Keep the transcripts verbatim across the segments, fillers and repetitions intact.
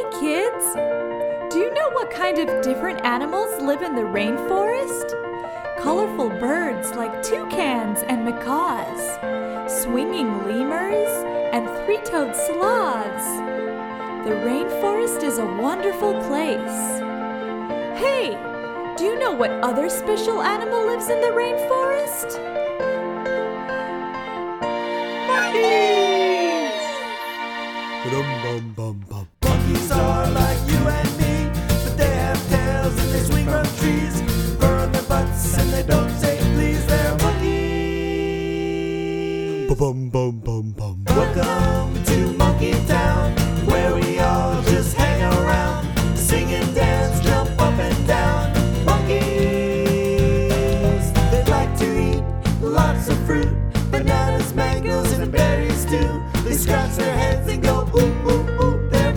kids! Do you know what kind of different animals live in the rainforest? Colorful birds like toucans and macaws, swinging lemurs, and three-toed sloths. The rainforest is a wonderful place. Hey, do you know what other special animal lives in the rainforest? Monkeys! Ba-dum-bum-bum-bum. Monkeys are like you and me, but they have tails and they swing from trees, fur on their butts and they don't say please. They're monkeys. Ba-bum-bum-bum-bum. Welcome to Monkey Town, where we all just hang around, sing and dance, jump up and down. Monkeys, they like to eat lots of fruit, bananas, mangoes, and berries too. They scratch their heads and go ooh, ooh, ooh. They're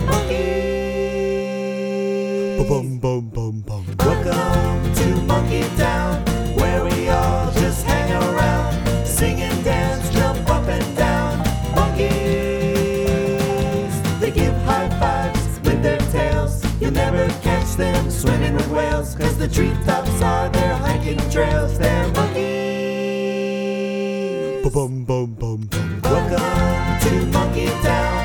monkeys. Ba-bum-bum-bum-bum. Welcome to Monkey Town, where we all just hang around, sing and dance, jump up and down. Monkeys, they give high fives with their tails. You'll never catch them swimming with whales, 'cause the treetops are their hiking trails. They're monkeys. Ba-bum-bum-bum-bum. Welcome to Monkey Town.